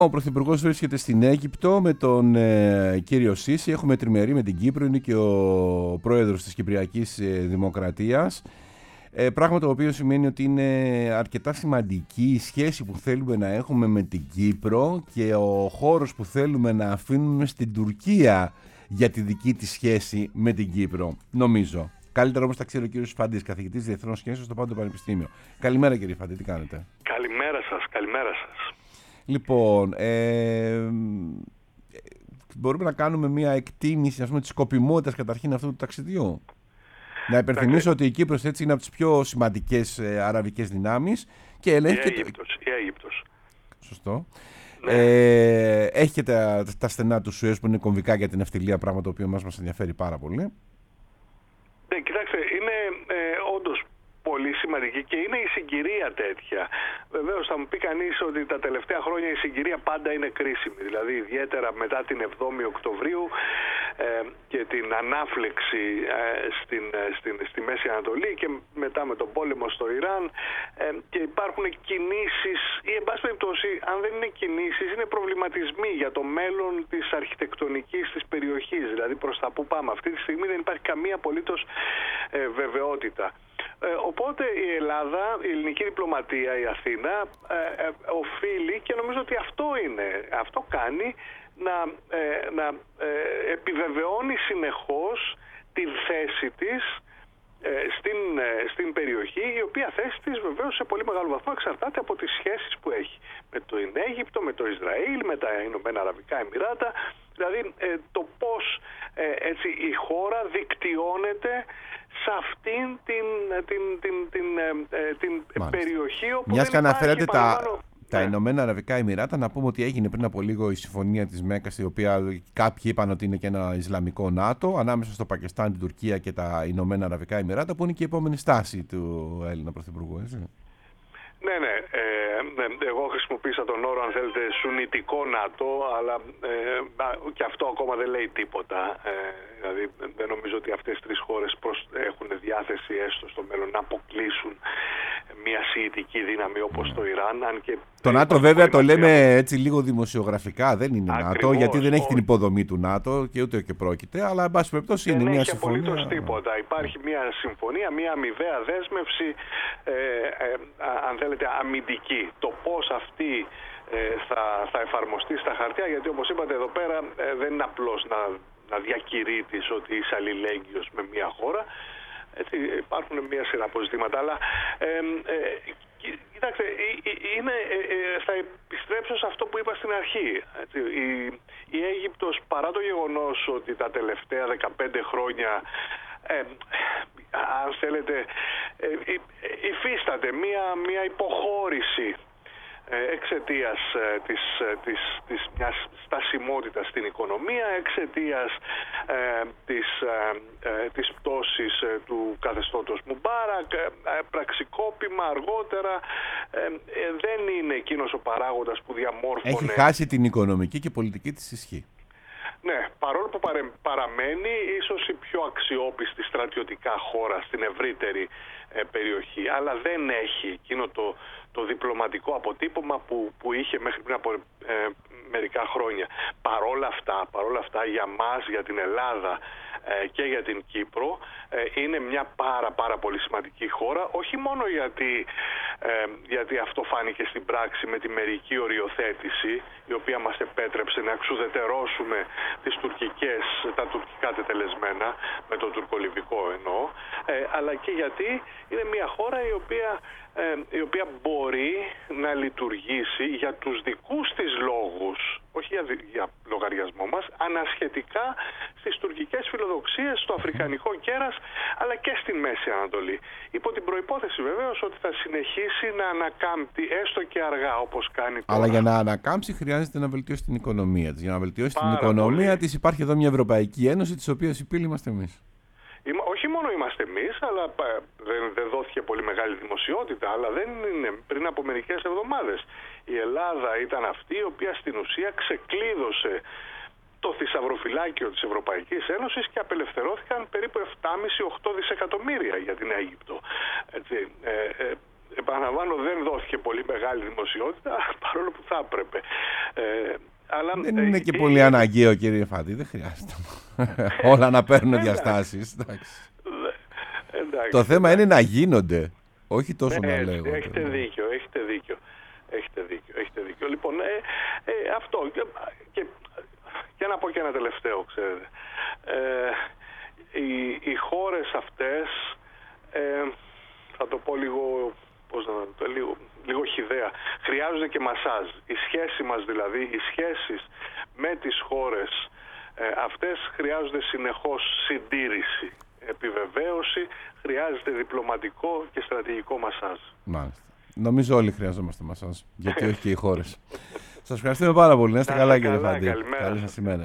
Ο Πρωθυπουργός βρίσκεται στην Αίγυπτο με τον κύριο Σίση. Έχουμε τριμερή με την Κύπρο. Είναι και ο πρόεδρος της Κυπριακής Δημοκρατίας. Πράγμα το οποίο σημαίνει ότι είναι αρκετά σημαντική η σχέση που θέλουμε να έχουμε με την Κύπρο και ο χώρος που θέλουμε να αφήνουμε στην Τουρκία για τη δική της σχέση με την Κύπρο, νομίζω. Καλύτερα όμως τα ξέρει ο κύριος Φαντής, καθηγητής Διεθνών Σχέσεων στο Πάντο Πανεπιστήμιο. Καλημέρα κύριε Φαντή, τι κάνετε? Καλημέρα σας, καλημέρα σας. Λοιπόν, μπορούμε να κάνουμε μια εκτίμηση, ας πούμε, της σκοπιμότητας καταρχήν αυτού του ταξιδιού. Να υπενθυμίσω ότι η Κύπρος έτσι είναι από τις πιο σημαντικές αραβικές δυνάμεις και ελέγχει η Αίγυπτος. Σωστό. Ναι. Έχει και τα στενά του Σουέζ που είναι κομβικά για την ναυτιλία, πράγμα το οποίο μας ενδιαφέρει πάρα πολύ. Ναι, κοιτάξτε, είναι όντως πολύ σημαντική και είναι η συγκυρία τέτοια. Βεβαίως θα μου πει κανείς ότι τα τελευταία χρόνια η συγκυρία πάντα είναι κρίσιμη. Δηλαδή ιδιαίτερα μετά την 7η Οκτωβρίου και την ανάφλεξη στη Μέση Ανατολή και μετά με τον πόλεμο στο Ιράν και υπάρχουν κινήσεις ή εν πάση περιπτώσει αν δεν είναι κινήσεις είναι προβληματισμοί για το μέλλον της αρχιτεκτονικής της περιοχής, δηλαδή προς τα που πάμε. Αυτή τη στιγμή δεν υπάρχει καμία απολύτως βεβαιότητα. Οπότε η Ελλάδα, η ελληνική διπλωματία, η Αθήνα οφείλει και νομίζω ότι αυτό κάνει να επιβεβαιώνει συνεχώς με τη θέση της στην περιοχή, η οποία θέση της βεβαίως σε πολύ μεγάλο βαθμό εξαρτάται από τις σχέσεις που έχει με την Αίγυπτο, με το Ισραήλ, με τα Ηνωμένα Αραβικά Εμιράτα, δηλαδή το πώς έτσι η χώρα δικτυώνεται σε αυτήν την περιοχή όπου μιας και αναφέρατε τα ναι. Ηνωμένα Αραβικά Εμιράτα, να πούμε ότι έγινε πριν από λίγο η συμφωνία της Μέκκας, η οποία κάποιοι είπαν ότι είναι και ένα Ισλαμικό ΝΑΤΟ, ανάμεσα στο Πακιστάν, την Τουρκία και τα Ηνωμένα Αραβικά Εμιράτα, που είναι και η επόμενη στάση του Έλληνα Πρωθυπουργού, έτσι. Ναι. Εγώ χρησιμοποίησα τον όρο, αν θέλετε, σουνιτικό ΝΑΤΟ, αλλά και αυτό ακόμα δεν λέει τίποτα. Δηλαδή δεν νομίζω ότι αυτές οι τρεις χώρες έχουν διάθεση έστω στο μέλλον να αποκλείσουν μια σιητική δύναμη όπως το Ιράν. Αν και το ΝΑΤΟ βέβαια το λέμε έτσι λίγο δημοσιογραφικά, δεν είναι ΝΑΤΟ, γιατί δεν έχει την υποδομή του ΝΑΤΟ και ούτε και πρόκειται, αλλά εν πάση περιπτώσει είναι μια συμφωνία. Δεν έχει απολύτως τίποτα. Υπάρχει μια συμφωνία, μια αμοιβαία δέσμευση, αν θέλετε, αμυντική. Το πώς αυτή θα εφαρμοστεί στα χαρτιά, γιατί όπως είπατε εδώ πέρα δεν είναι απλώς να διακηρύττεις ότι είσαι αλληλέγγυος με μια χώρα. Έτσι, υπάρχουν μια σειρά από ζητήματα, αλλά κοιτάξτε, θα επιστρέψω σε αυτό που είπα στην αρχή. Έτσι, η Αίγυπτος, παρά το γεγονός ότι τα τελευταία 15 χρόνια αν θέλετε υφίσταται μια υποχώρηση εξαιτίας της μιας στασιμότητας στην οικονομία, εξαιτίας της πτώσης του καθεστώτος Μουμπάρακ, πραξικόπημα αργότερα, δεν είναι εκείνος ο παράγοντας που διαμόρφωνε... Έχει χάσει την οικονομική και πολιτική της ισχύ. Ναι, παρόλο που παραμένει ίσως η πιο αξιόπιστη στρατιωτικά χώρα στην ευρύτερη περιοχή, αλλά δεν έχει εκείνο το διπλωματικό αποτύπωμα που είχε μέχρι πριν από μερικά χρόνια. Παρόλα αυτά για μας, για την Ελλάδα και για την Κύπρο είναι μια πάρα πολύ σημαντική χώρα, όχι μόνο γιατί αυτό φάνηκε στην πράξη με τη μερική οριοθέτηση, η οποία μας επέτρεψε να εξουδετερώσουμε τα τουρκικά τετελεσμένα, με το τουρκολιβικό εννοώ, αλλά και γιατί είναι μια χώρα η οποία μπορεί να λειτουργήσει για τους δικούς της λόγους, όχι για λογαριασμό μας, ανασχετικά στις τουρκικές φιλοδοξίες, στο αφρικανικό κέρας, αλλά και στην Μέση Ανατολή. Υπό την προϋπόθεση βεβαίως ότι θα συνεχίσει να ανακάμπτει, έστω και αργά όπως κάνει τώρα. Αλλά για να ανακάμψει χρειάζεται να βελτιώσει την οικονομία της. Για να βελτιώσει την οικονομία της υπάρχει εδώ μια Ευρωπαϊκή Ένωση, της οποίας οι πύλοι είμαστε εμείς. Όχι μόνο είμαστε εμείς, αλλά δεν δόθηκε πολύ μεγάλη δημοσιότητα, αλλά δεν είναι πριν από μερικές εβδομάδες. Η Ελλάδα ήταν αυτή η οποία στην ουσία ξεκλείδωσε το θησαυροφυλάκιο της Ευρωπαϊκής Ένωσης και απελευθερώθηκαν περίπου 7,5-8 δισεκατομμύρια για την Αίγυπτο. Έτσι, επαναλαμβάνω, δεν δόθηκε πολύ μεγάλη δημοσιότητα, παρόλο που θα έπρεπε. Αλλά, δεν είναι και πολύ αναγκαίο, κύριε Φάτη, δεν χρειάζεται όλα να παίρνουν διαστάσεις. Το θέμα είναι να γίνονται, όχι τόσο να λέγονται. Έχετε δίκιο. Λοιπόν, αυτό. Και να πω και ένα τελευταίο, ξέρετε. Οι χώρες αυτές, θα το πω λίγο, λίγο χυδαία, χρειάζονται και μασάζ. Η σχέση μας δηλαδή, οι σχέσεις με τις χώρες αυτές χρειάζονται συνεχώς συντήρηση, επιβεβαίωση, χρειάζεται διπλωματικό και στρατηγικό μασάζ. Μάλιστα. Νομίζω όλοι χρειαζόμαστε μασάζ, γιατί όχι και οι χώρες. Σας ευχαριστούμε πάρα πολύ. Να είστε καλά, κύριε Φάντη. Καλημέρα. Καλή σας ημέρα.